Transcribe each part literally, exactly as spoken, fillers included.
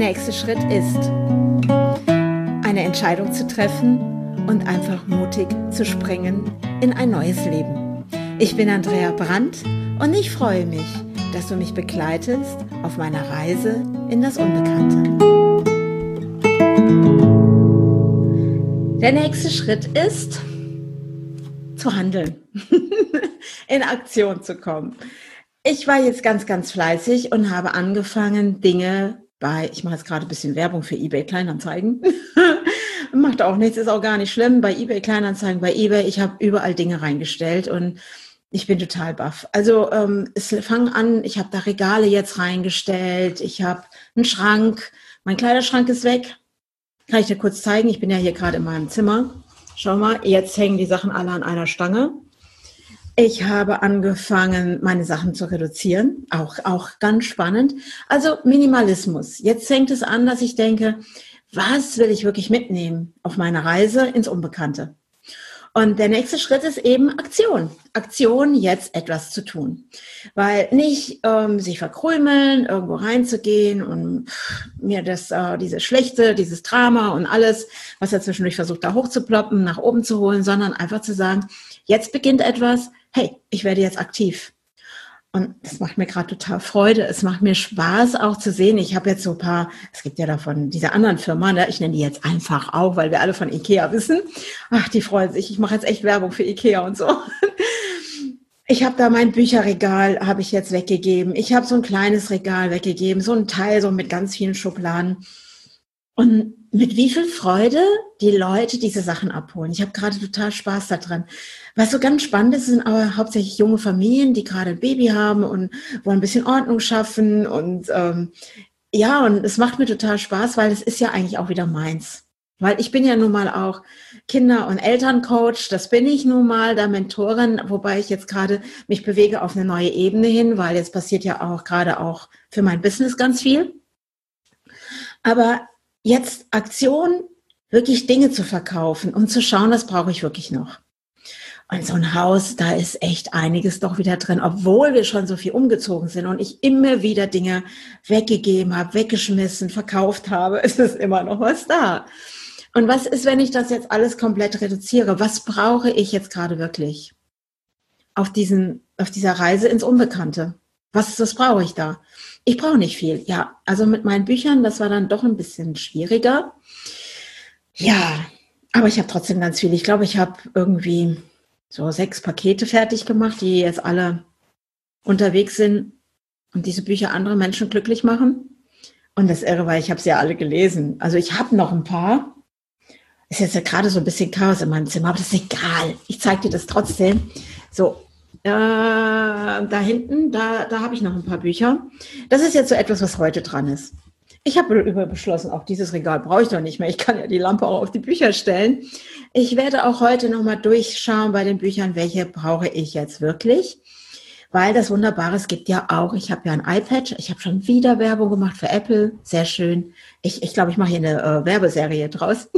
nächste Schritt ist, eine Entscheidung zu treffen und einfach mutig zu springen in ein neues Leben. Ich bin Andrea Brandt und ich freue mich, dass du mich begleitest auf meiner Reise in das Unbekannte. Der nächste Schritt ist, zu handeln, in Aktion zu kommen. Ich war jetzt ganz, ganz fleißig und habe angefangen, Dinge bei, ich mache jetzt gerade ein bisschen Werbung für eBay Kleinanzeigen, macht auch nichts, ist auch gar nicht schlimm, bei eBay Kleinanzeigen, bei eBay, ich habe überall Dinge reingestellt und ich bin total baff. Also ähm, es fang an, ich habe da Regale jetzt reingestellt, ich habe einen Schrank, mein Kleiderschrank ist weg, kann ich dir kurz zeigen, ich bin ja hier gerade in meinem Zimmer, schau mal, jetzt hängen die Sachen alle an einer Stange. Ich habe angefangen, meine Sachen zu reduzieren, auch, auch ganz spannend. Also Minimalismus. Jetzt fängt es an, dass ich denke, was will ich wirklich mitnehmen auf meiner Reise ins Unbekannte? Und der nächste Schritt ist eben Aktion. Aktion, jetzt etwas zu tun. Weil nicht ähm, sich verkrümeln, irgendwo reinzugehen und pff, mir das, äh, dieses Schlechte, dieses Drama und alles, was er zwischendurch versucht, da hochzuploppen, nach oben zu holen, sondern einfach zu sagen, jetzt beginnt etwas, hey, ich werde jetzt aktiv. Und das macht mir gerade total Freude. Es macht mir Spaß auch zu sehen. Ich habe jetzt so ein paar, es gibt ja davon diese anderen Firmen, ne? Ich nenne die jetzt einfach auch, weil wir alle von Ikea wissen. Ach, die freuen sich. Ich mache jetzt echt Werbung für Ikea und so. Ich habe da mein Bücherregal, habe ich jetzt weggegeben. Ich habe so ein kleines Regal weggegeben, so ein Teil so mit ganz vielen Schubladen. Und mit wie viel Freude die Leute diese Sachen abholen. Ich habe gerade total Spaß daran. Was so ganz spannend ist, sind aber hauptsächlich junge Familien, die gerade ein Baby haben und wollen ein bisschen Ordnung schaffen. Und ähm, ja, und es macht mir total Spaß, weil es ist ja eigentlich auch wieder meins. Weil ich bin ja nun mal auch Kinder- und Elterncoach, das bin ich nun mal, da Mentorin, wobei ich jetzt gerade mich bewege auf eine neue Ebene hin, weil jetzt passiert ja auch gerade auch für mein Business ganz viel. Aber jetzt Aktion, wirklich Dinge zu verkaufen und zu schauen, was brauche ich wirklich noch. Und so ein Haus, da ist echt einiges doch wieder drin, obwohl wir schon so viel umgezogen sind und ich immer wieder Dinge weggegeben habe, weggeschmissen, verkauft habe, ist es immer noch was da. Und was ist, wenn ich das jetzt alles komplett reduziere? Was brauche ich jetzt gerade wirklich auf diesen, auf dieser Reise ins Unbekannte? Was, was brauche ich da? Ich brauche nicht viel. Ja, also mit meinen Büchern, das war dann doch ein bisschen schwieriger. Ja, aber ich habe trotzdem ganz viel. Ich glaube, ich habe irgendwie so sechs Pakete fertig gemacht, die jetzt alle unterwegs sind und diese Bücher andere Menschen glücklich machen. Und das Irre war, ich habe sie ja alle gelesen. Also ich habe noch ein paar. Ist jetzt ja gerade so ein bisschen Chaos in meinem Zimmer, aber das ist egal. Ich zeige dir das trotzdem. So, äh, da hinten, da, da habe ich noch ein paar Bücher. Das ist jetzt so etwas, was heute dran ist. Ich habe beschlossen, auch dieses Regal brauche ich doch nicht mehr. Ich kann ja die Lampe auch auf die Bücher stellen. Ich werde auch heute nochmal durchschauen bei den Büchern, welche brauche ich jetzt wirklich. Weil das Wunderbare, es gibt ja auch, ich habe ja ein iPad, ich habe schon wieder Werbung gemacht für Apple, sehr schön. Ich, ich glaube, ich mache hier eine äh, Werbeserie draus.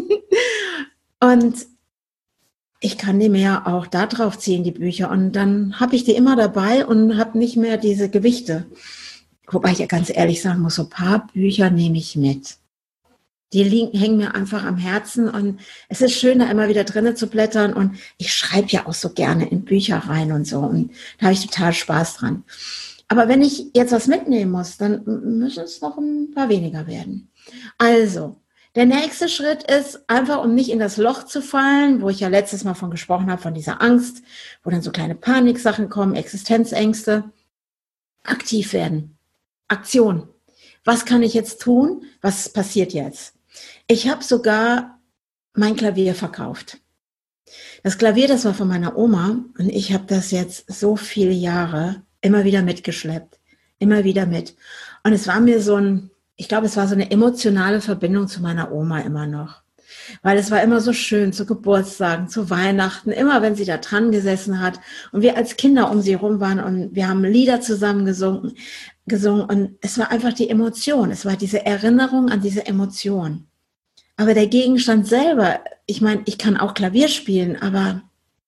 Und ich kann die mir ja auch da drauf ziehen, die Bücher. Und dann habe ich die immer dabei und habe nicht mehr diese Gewichte. Wobei ich ja ganz ehrlich sagen muss, so ein paar Bücher nehme ich mit. Die liegen, hängen mir einfach am Herzen und es ist schön, da immer wieder drinnen zu blättern und ich schreibe ja auch so gerne in Bücher rein und so und da habe ich total Spaß dran. Aber wenn ich jetzt was mitnehmen muss, dann müssen es noch ein paar weniger werden. Also, der nächste Schritt ist einfach, um nicht in das Loch zu fallen, wo ich ja letztes Mal von gesprochen habe, von dieser Angst, wo dann so kleine Paniksachen kommen, Existenzängste, aktiv werden. Aktion. Was kann ich jetzt tun? Was passiert jetzt? Ich habe sogar mein Klavier verkauft. Das Klavier, das war von meiner Oma und ich habe das jetzt so viele Jahre immer wieder mitgeschleppt. Immer wieder mit. Und es war mir so ein, ich glaube, es war so eine emotionale Verbindung zu meiner Oma immer noch. Weil es war immer so schön, zu Geburtstagen, zu Weihnachten, immer wenn sie da dran gesessen hat und wir als Kinder um sie rum waren und wir haben Lieder zusammen gesungen, gesungen und es war einfach die Emotion, es war diese Erinnerung an diese Emotion. Aber der Gegenstand selber, ich meine, ich kann auch Klavier spielen, aber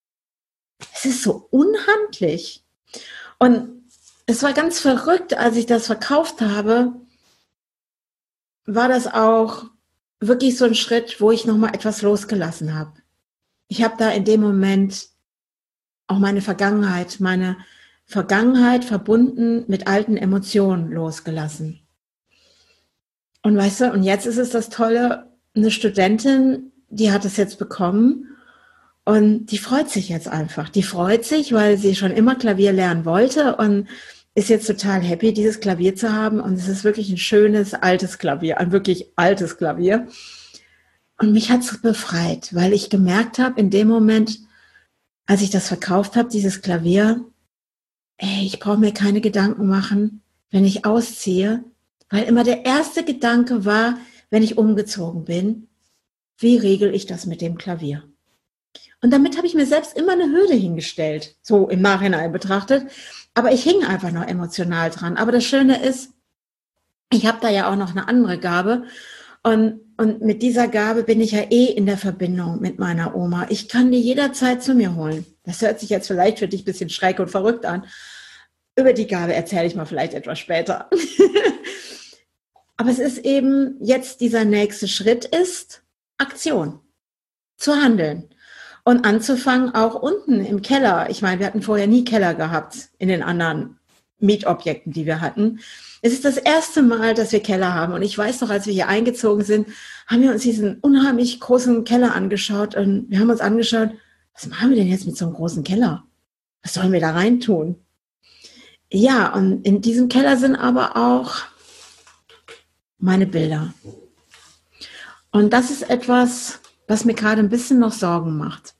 es ist so unhandlich. Und es war ganz verrückt, als ich das verkauft habe, war das auch wirklich so ein Schritt, wo ich nochmal etwas losgelassen habe. Ich habe da in dem Moment auch meine Vergangenheit, meine Vergangenheit verbunden mit alten Emotionen losgelassen. Und weißt du, und jetzt ist es das Tolle, eine Studentin, die hat es jetzt bekommen und die freut sich jetzt einfach. Die freut sich, weil sie schon immer Klavier lernen wollte und ist jetzt total happy, dieses Klavier zu haben. Und es ist wirklich ein schönes, altes Klavier, ein wirklich altes Klavier. Und mich hat es befreit, weil ich gemerkt habe, in dem Moment, als ich das verkauft habe, dieses Klavier, ey, ich brauche mir keine Gedanken machen, wenn ich ausziehe, weil immer der erste Gedanke war, wenn ich umgezogen bin, wie regel ich das mit dem Klavier? Und damit habe ich mir selbst immer eine Hürde hingestellt, so im Nachhinein betrachtet. Aber ich hing einfach noch emotional dran. Aber das Schöne ist, ich habe da ja auch noch eine andere Gabe. Und, und mit dieser Gabe bin ich ja eh in der Verbindung mit meiner Oma. Ich kann die jederzeit zu mir holen. Das hört sich jetzt vielleicht für dich ein bisschen schräg und verrückt an. Über die Gabe erzähle ich mal vielleicht etwas später. Aber es ist eben jetzt dieser nächste Schritt ist Aktion, zu handeln. Und anzufangen auch unten im Keller. Ich meine, wir hatten vorher nie Keller gehabt in den anderen Mietobjekten, die wir hatten. Es ist das erste Mal, dass wir Keller haben. Und ich weiß noch, als wir hier eingezogen sind, haben wir uns diesen unheimlich großen Keller angeschaut. Und wir haben uns angeschaut, was machen wir denn jetzt mit so einem großen Keller? Was sollen wir da reintun? Ja, und in diesem Keller sind aber auch meine Bilder. Und das ist etwas, was mir gerade ein bisschen noch Sorgen macht.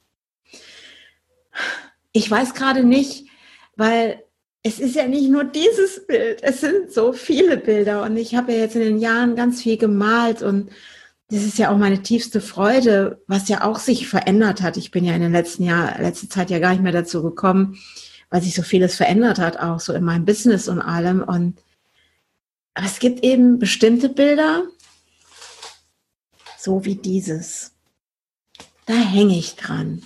Ich weiß gerade nicht, weil es ist ja nicht nur dieses Bild, es sind so viele Bilder und ich habe ja jetzt in den Jahren ganz viel gemalt und das ist ja auch meine tiefste Freude, was ja auch sich verändert hat. Ich bin ja in den letzten Jahren, letzte Zeit ja gar nicht mehr dazu gekommen, weil sich so vieles verändert hat, auch so in meinem Business und allem. Und aber es gibt eben bestimmte Bilder, so wie dieses. Da hänge ich dran.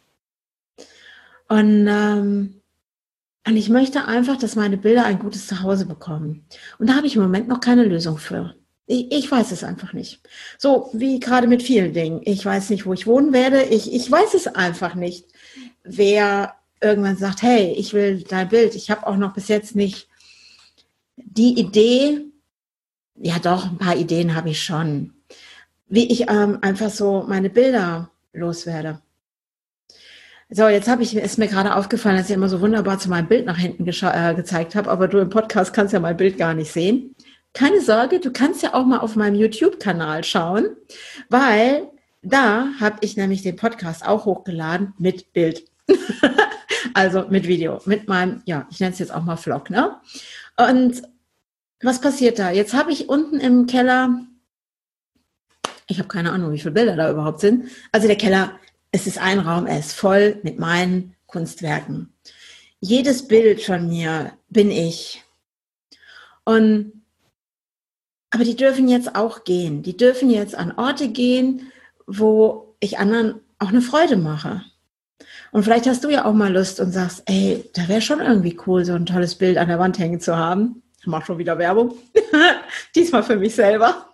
Und, ähm, und ich möchte einfach, dass meine Bilder ein gutes Zuhause bekommen. Und da habe ich im Moment noch keine Lösung für. Ich, ich weiß es einfach nicht. So wie gerade mit vielen Dingen. Ich weiß nicht, wo ich wohnen werde. Ich, ich weiß es einfach nicht. Wer irgendwann sagt, hey, ich will dein Bild. Ich habe auch noch bis jetzt nicht die Idee. Ja doch, ein paar Ideen habe ich schon. Wie ich ähm, einfach so meine Bilder loswerde. So, jetzt habe ich, ist mir gerade aufgefallen, dass ich immer so wunderbar zu meinem Bild nach hinten äh, gezeigt habe, aber du im Podcast kannst ja mein Bild gar nicht sehen. Keine Sorge, du kannst ja auch mal auf meinem YouTube-Kanal schauen, weil da habe ich nämlich den Podcast auch hochgeladen mit Bild. Also mit Video, mit meinem, ja, ich nenne es jetzt auch mal Vlog, ne? Und was passiert da? Jetzt habe ich unten im Keller, ich habe keine Ahnung, wie viele Bilder da überhaupt sind. Also der Keller, es ist ein Raum, er ist voll mit meinen Kunstwerken. Jedes Bild von mir bin ich. Und, aber die dürfen jetzt auch gehen. Die dürfen jetzt an Orte gehen, wo ich anderen auch eine Freude mache. Und vielleicht hast du ja auch mal Lust und sagst, ey, da wäre schon irgendwie cool, so ein tolles Bild an der Wand hängen zu haben. Ich mache schon wieder Werbung. Diesmal für mich selber.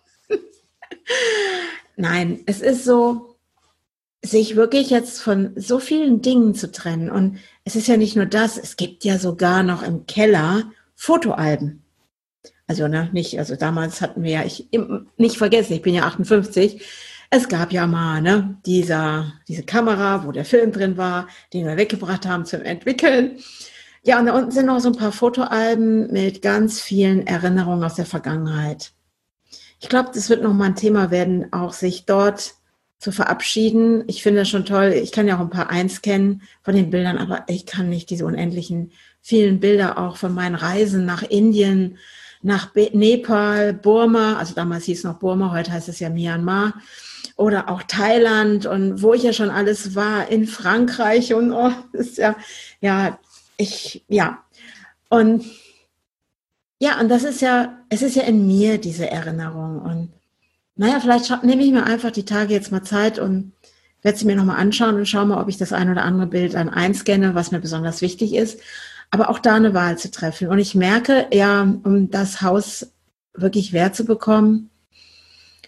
Nein, es ist so, sich wirklich jetzt von so vielen Dingen zu trennen. Und es ist ja nicht nur das, es gibt ja sogar noch im Keller Fotoalben. Also ne, nicht, also damals hatten wir ja, ich nicht vergessen, ich bin ja achtundfünfzig, es gab ja mal ne, dieser, diese Kamera, wo der Film drin war, den wir weggebracht haben zum Entwickeln. Ja, und da unten sind noch so ein paar Fotoalben mit ganz vielen Erinnerungen aus der Vergangenheit. Ich glaube, das wird nochmal ein Thema werden, auch sich dort zu verabschieden. Ich finde das schon toll. Ich kann ja auch ein paar einscannen von den Bildern, aber ich kann nicht diese unendlichen vielen Bilder auch von meinen Reisen nach Indien, nach Be- Nepal, Burma, also damals hieß es noch Burma, heute heißt es ja Myanmar, oder auch Thailand und wo ich ja schon alles war, in Frankreich und oh, das ist ja, ja, ich, ja. Und ja, und das ist ja, es ist ja in mir, diese Erinnerung. Und naja, vielleicht scha- nehme ich mir einfach die Tage jetzt mal Zeit und werde sie mir nochmal anschauen und schaue mal, ob ich das ein oder andere Bild dann einscanne, was mir besonders wichtig ist. Aber auch da eine Wahl zu treffen. Und ich merke, ja, um das Haus wirklich wert zu bekommen,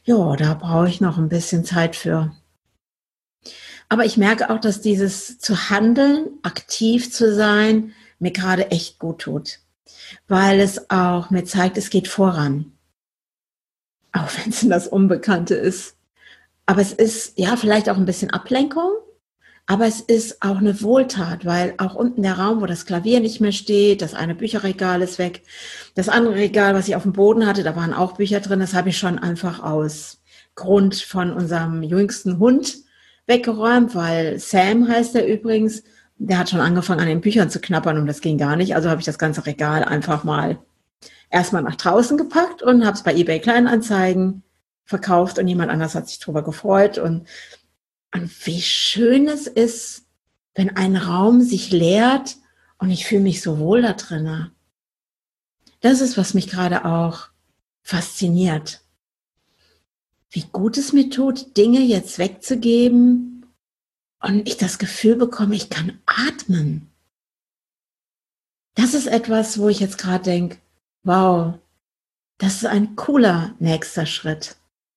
Ja, da brauche ich noch ein bisschen Zeit für. Aber ich merke auch, dass dieses zu handeln, aktiv zu sein, mir gerade echt gut tut, weil es auch mir zeigt, es geht voran, auch wenn es in das Unbekannte ist. Aber es ist, ja, vielleicht auch ein bisschen Ablenkung, aber es ist auch eine Wohltat, weil auch unten der Raum, wo das Klavier nicht mehr steht, das eine Bücherregal ist weg, das andere Regal, was ich auf dem Boden hatte, da waren auch Bücher drin, das habe ich schon einfach aus Grund von unserem jüngsten Hund weggeräumt, weil Sam heißt er übrigens, der hat schon angefangen an den Büchern zu knabbern und das ging gar nicht, also habe ich das ganze Regal einfach mal erstmal nach draußen gepackt und habe es bei eBay Kleinanzeigen verkauft und jemand anders hat sich drüber gefreut und und wie schön es ist, wenn ein Raum sich leert und ich fühle mich so wohl da drinne. Das ist, was mich gerade auch fasziniert. Wie gut es mir tut, Dinge jetzt wegzugeben und ich das Gefühl bekomme, ich kann atmen. Das ist etwas, wo ich jetzt gerade denke, wow, das ist ein cooler nächster Schritt.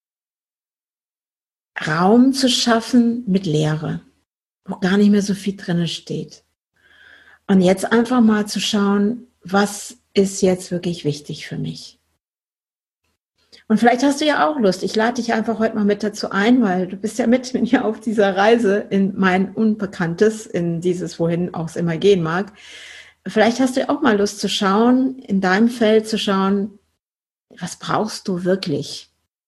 Raum zu schaffen mit Leere, wo gar nicht mehr so viel drin steht. Und jetzt einfach mal zu schauen, was ist jetzt wirklich wichtig für mich. Und vielleicht hast du ja auch Lust. Ich lade dich einfach heute mal mit dazu ein, weil du bist ja mit mir auf dieser Reise in mein Unbekanntes, in dieses, wohin auch es immer gehen mag. Vielleicht hast du ja auch mal Lust zu schauen, in deinem Feld zu schauen, was brauchst du wirklich?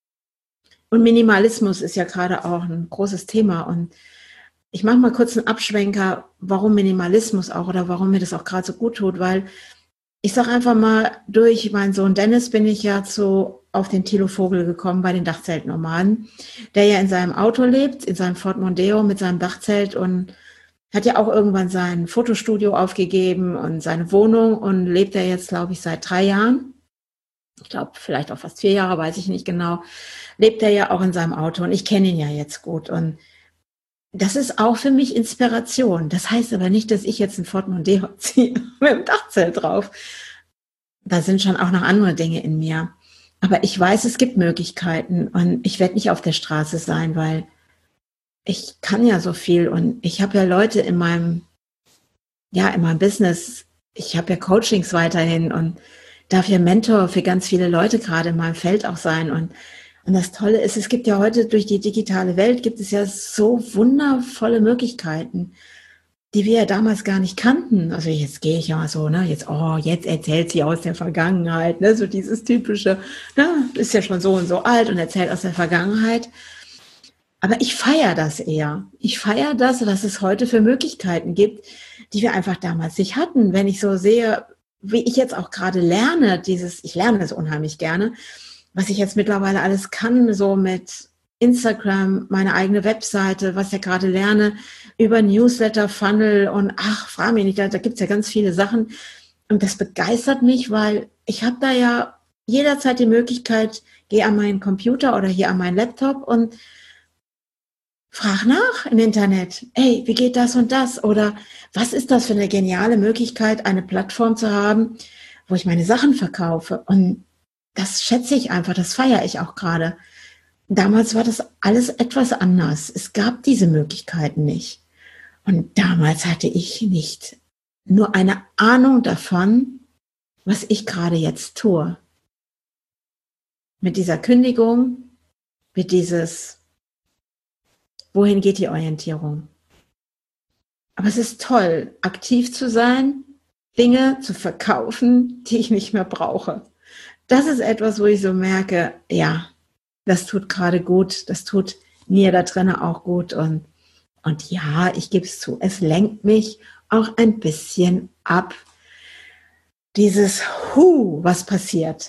Und Minimalismus ist ja gerade auch ein großes Thema. Und ich mache mal kurz einen Abschwenker, warum Minimalismus auch oder warum mir das auch gerade so gut tut, weil ich sage einfach mal, durch meinen Sohn Dennis bin ich ja zu, auf den Thilo Vogel gekommen bei den Dachzeltnomaden, der ja in seinem Auto lebt, in seinem Ford Mondeo mit seinem Dachzelt und hat ja auch irgendwann sein Fotostudio aufgegeben und seine Wohnung und lebt er jetzt, glaube ich, seit drei Jahren. Ich glaube, vielleicht auch fast vier Jahre, weiß ich nicht genau, lebt er ja auch in seinem Auto und ich kenne ihn ja jetzt gut und das ist auch für mich Inspiration. Das heißt aber nicht, dass ich jetzt ein Ford Mondeo ziehe mit dem Dachzelt drauf. Da sind schon auch noch andere Dinge in mir. Aber ich weiß, es gibt Möglichkeiten und ich werde nicht auf der Straße sein, weil ich kann ja so viel und ich habe ja Leute in meinem, ja, in meinem Business. Ich habe ja Coachings weiterhin und darf ja Mentor für ganz viele Leute gerade in meinem Feld auch sein und Und das Tolle ist, es gibt ja heute durch die digitale Welt, gibt es ja so wundervolle Möglichkeiten, die wir ja damals gar nicht kannten. Also jetzt gehe ich ja mal so, ne, jetzt, oh, jetzt erzählt sie aus der Vergangenheit, ne, so dieses typische, ne, ist ja schon so und so alt und erzählt aus der Vergangenheit. Aber ich feiere das eher. Ich feiere das, was es heute für Möglichkeiten gibt, die wir einfach damals nicht hatten. Wenn ich so sehe, wie ich jetzt auch gerade lerne, dieses, ich lerne es unheimlich gerne, was ich jetzt mittlerweile alles kann, so mit Instagram, meine eigene Webseite, was ich ja gerade lerne, über Newsletter, Funnel und ach, frage mich nicht, da, da gibt es ja ganz viele Sachen. Und das begeistert mich, weil ich habe da ja jederzeit die Möglichkeit, gehe an meinen Computer oder hier an meinen Laptop und frage nach im Internet. Hey, wie geht das und das? Oder was ist das für eine geniale Möglichkeit, eine Plattform zu haben, wo ich meine Sachen verkaufe? Und das schätze ich einfach, das feiere ich auch gerade. Damals war das alles etwas anders. Es gab diese Möglichkeiten nicht. Und damals hatte ich nicht nur eine Ahnung davon, was ich gerade jetzt tue. Mit dieser Kündigung, mit dieses, wohin geht die Orientierung? Aber es ist toll, aktiv zu sein, Dinge zu verkaufen, die ich nicht mehr brauche. Das ist etwas, wo ich so merke, ja, das tut gerade gut, das tut mir da drinnen auch gut und, und ja, ich gebe es zu, es lenkt mich auch ein bisschen ab. Dieses Hu, was passiert.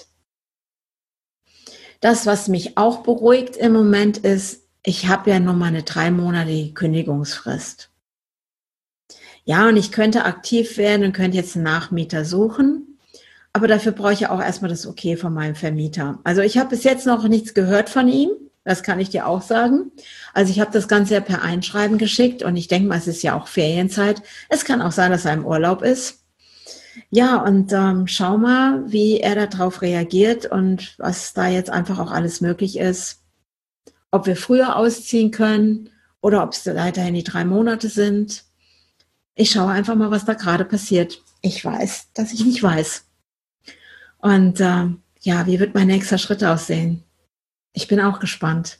Das, was mich auch beruhigt im Moment ist, ich habe ja nur mal eine dreimonatige Kündigungsfrist. Ja, und ich könnte aktiv werden und könnte jetzt einen Nachmieter suchen. Aber dafür brauche ich ja auch erstmal das Okay von meinem Vermieter. Also ich habe bis jetzt noch nichts gehört von ihm. Das kann ich dir auch sagen. Also ich habe das Ganze ja per Einschreiben geschickt und ich denke mal, es ist ja auch Ferienzeit. Es kann auch sein, dass er im Urlaub ist. Ja, und ähm, schau mal, wie er darauf reagiert und was da jetzt einfach auch alles möglich ist. ob wir früher ausziehen können oder ob es weiterhin die drei Monate sind. Ich schaue einfach mal, was da gerade passiert. Ich weiß, dass ich nicht weiß. Und äh, ja, wie wird mein nächster Schritt aussehen? Ich bin auch gespannt.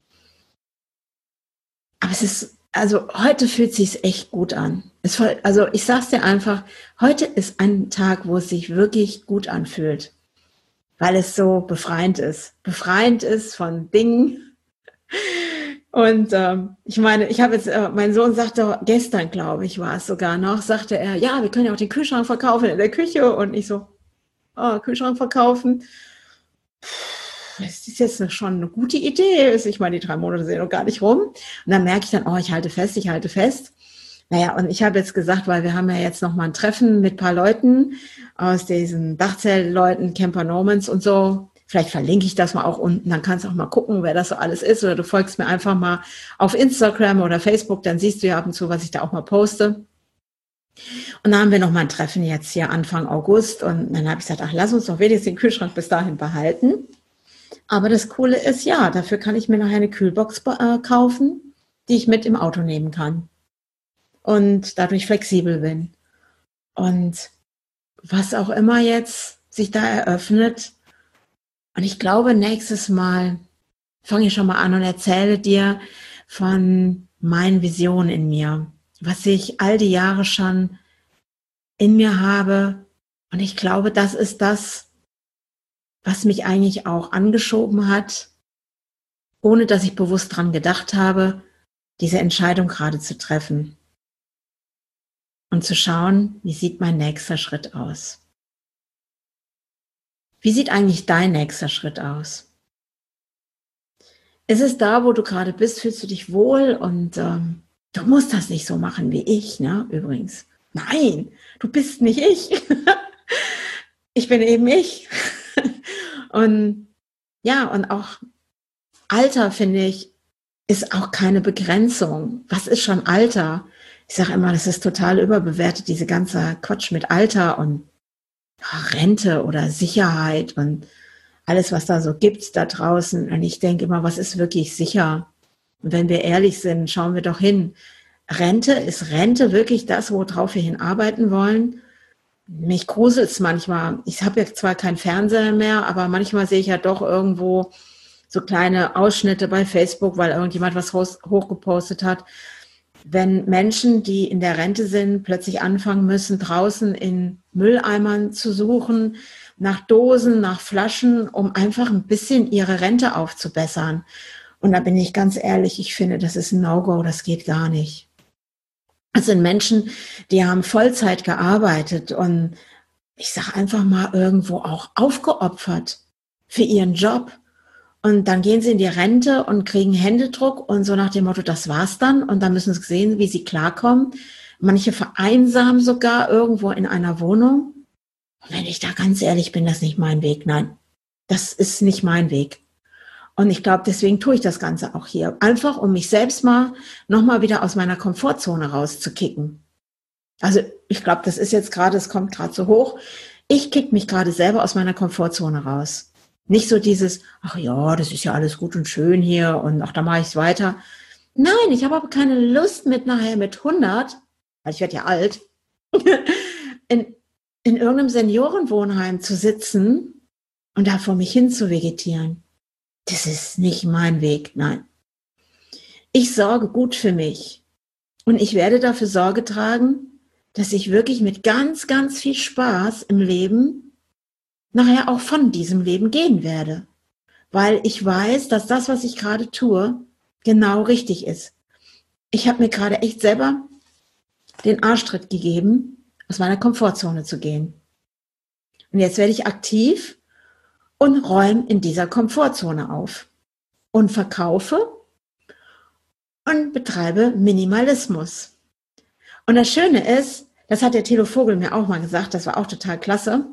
Aber es ist, also heute fühlt es sich echt gut an. Es, also ich sag's dir einfach, heute ist ein Tag, wo es sich wirklich gut anfühlt. Weil es so befreiend ist. Befreiend ist von Dingen. Und ähm, ich meine, ich habe jetzt, äh, mein Sohn sagte gestern, glaube ich, war es sogar noch, sagte er, ja, wir können ja auch den Kühlschrank verkaufen in der Küche. Und ich so, oh, Kühlschrank verkaufen. Das ist jetzt schon eine gute Idee. Ich meine, die drei Monate sind noch gar nicht rum. Und dann merke ich dann, oh, ich halte fest, ich halte fest. Naja, und ich habe jetzt gesagt, weil wir haben ja jetzt noch mal ein Treffen mit ein paar Leuten aus diesen Dachzeltleuten, Camper Normans und so. Vielleicht verlinke ich das mal auch unten, dann kannst du auch mal gucken, wer das so alles ist. Oder du folgst mir einfach mal auf Instagram oder Facebook, dann siehst du ja ab und zu, was ich da auch mal poste. Und dann haben wir noch mal ein Treffen jetzt hier Anfang August. Und dann habe ich gesagt, ach, lass uns doch wenigstens den Kühlschrank bis dahin behalten. Aber das Coole ist, ja, dafür kann ich mir nachher eine Kühlbox äh, kaufen, die ich mit im Auto nehmen kann. Und dadurch flexibel bin. Und was auch immer jetzt sich da eröffnet. Und ich glaube, nächstes Mal fange ich schon mal an und erzähle dir von meinen Visionen in mir, was ich all die Jahre schon in mir habe. Und ich glaube, das ist das, was mich eigentlich auch angeschoben hat, ohne dass ich bewusst dran gedacht habe, diese Entscheidung gerade zu treffen. Und zu schauen, wie sieht mein nächster Schritt aus? Wie sieht eigentlich dein nächster Schritt aus? Ist es da, wo du gerade bist, fühlst du dich wohl und ähm, du musst das nicht so machen wie ich, ne? Übrigens. Nein, du bist nicht ich. Ich bin eben ich. Und ja, und auch Alter, finde ich, ist auch keine Begrenzung. Was ist schon Alter? Ich sage immer, das ist total überbewertet, diese ganze Quatsch mit Alter und ja, Rente oder Sicherheit und alles, was da so gibt da draußen. Und ich denke immer, was ist wirklich sicher? Und wenn wir ehrlich sind, schauen wir doch hin. Rente, ist Rente wirklich das, worauf wir hinarbeiten wollen? Mich gruselt es manchmal. Ich habe ja zwar keinen Fernseher mehr, aber manchmal sehe ich ja doch irgendwo so kleine Ausschnitte bei Facebook, weil irgendjemand was hochgepostet hat. Wenn Menschen, die in der Rente sind, plötzlich anfangen müssen, draußen in Mülleimern zu suchen, nach Dosen, nach Flaschen, um einfach ein bisschen ihre Rente aufzubessern. Und da bin ich ganz ehrlich, ich finde, das ist ein No-Go, das geht gar nicht. Das sind Menschen, die haben Vollzeit gearbeitet und ich sage einfach mal irgendwo auch aufgeopfert für ihren Job. Und dann gehen sie in die Rente und kriegen Händedruck und so nach dem Motto, das war's dann. Und dann müssen sie sehen, wie sie klarkommen. Manche vereinsamen sogar irgendwo in einer Wohnung. Und wenn ich da ganz ehrlich bin, das ist nicht mein Weg. Nein, das ist nicht mein Weg. Und ich glaube, deswegen tue ich das Ganze auch hier. Einfach, um mich selbst mal nochmal wieder aus meiner Komfortzone rauszukicken. Also ich glaube, das ist jetzt gerade, es kommt gerade so hoch. Ich kick mich gerade selber aus meiner Komfortzone raus. Nicht so dieses, ach ja, das ist ja alles gut und schön hier und ach, da mache ich es weiter. Nein, ich habe aber keine Lust mit nachher mit hundert, weil ich werde ja alt, in, in irgendeinem Seniorenwohnheim zu sitzen und da vor mich hin zu vegetieren. Das ist nicht mein Weg, nein. Ich sorge gut für mich und ich werde dafür Sorge tragen, dass ich wirklich mit ganz, ganz viel Spaß im Leben nachher auch von diesem Leben gehen werde. Weil ich weiß, dass das, was ich gerade tue, genau richtig ist. Ich habe mir gerade echt selber den Arschtritt gegeben, aus meiner Komfortzone zu gehen. Und jetzt werde ich aktiv und räume in dieser Komfortzone auf und verkaufe und betreibe Minimalismus. Und das Schöne ist, das hat der Thilo Vogel mir auch mal gesagt, das war auch total klasse.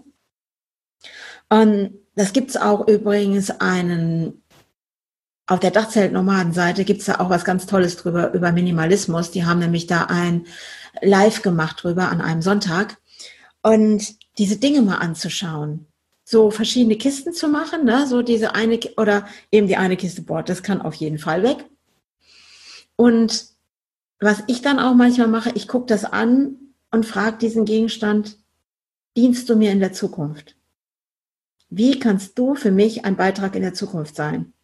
Und das gibt's auch übrigens einen, auf der Dachzelt-Nomaden-Seite gibt's da auch was ganz Tolles drüber, über Minimalismus. Die haben nämlich da ein Live gemacht drüber an einem Sonntag. Und diese Dinge mal anzuschauen. so verschiedene Kisten zu machen, ne? So diese eine oder eben die eine Kiste, boah, das kann auf jeden Fall weg. Und was ich dann auch manchmal mache, ich gucke das an und frage diesen Gegenstand, dienst du mir in der Zukunft? Wie kannst du für mich ein Beitrag in der Zukunft sein?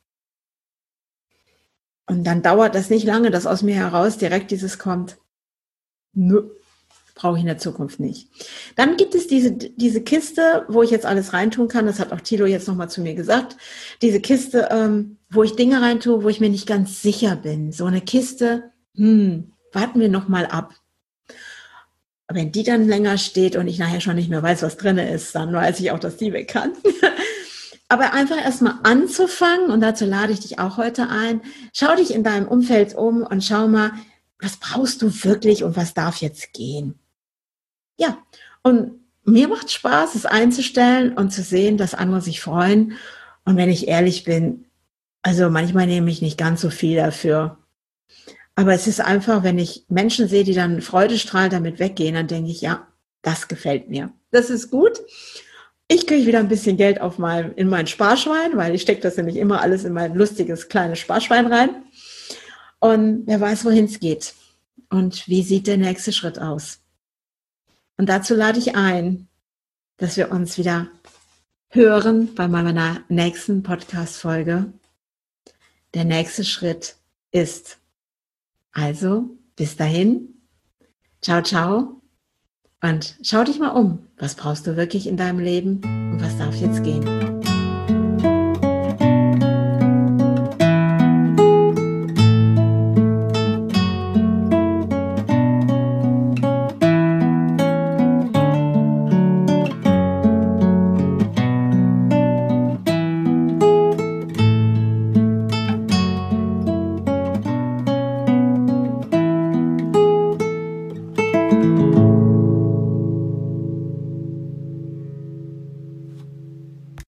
Und dann dauert das nicht lange, dass aus mir heraus direkt dieses kommt, nö, brauche ich in der Zukunft nicht. Dann gibt es diese, diese Kiste, wo ich jetzt alles reintun kann, das hat auch Thilo jetzt nochmal zu mir gesagt, diese Kiste, ähm, wo ich Dinge reintue, wo ich mir nicht ganz sicher bin. So eine Kiste, hm, warten wir nochmal ab. Wenn die dann länger steht und ich nachher schon nicht mehr weiß, was drin ist, dann weiß ich auch, dass die weg kann. Aber einfach erstmal anzufangen, und dazu lade ich dich auch heute ein, schau dich in deinem Umfeld um und schau mal, was brauchst du wirklich und was darf jetzt gehen? Ja, und mir macht Spaß, es einzustellen und zu sehen, dass andere sich freuen. Und wenn ich ehrlich bin, also manchmal nehme ich nicht ganz so viel dafür. Aber es ist einfach, wenn ich Menschen sehe, die dann freudestrahlend damit weggehen, dann denke ich, ja, das gefällt mir. Das ist gut. Ich kriege wieder ein bisschen Geld auf mein, in mein Sparschwein, weil ich stecke das nämlich immer alles in mein lustiges kleines Sparschwein rein. Und wer weiß, wohin es geht. Und wie sieht der nächste Schritt aus? Und dazu lade ich ein, dass wir uns wieder hören bei meiner nächsten Podcast-Folge. Der nächste Schritt ist also, bis dahin, ciao, ciao und schau dich mal um. Was brauchst du wirklich in deinem Leben und was darf jetzt gehen?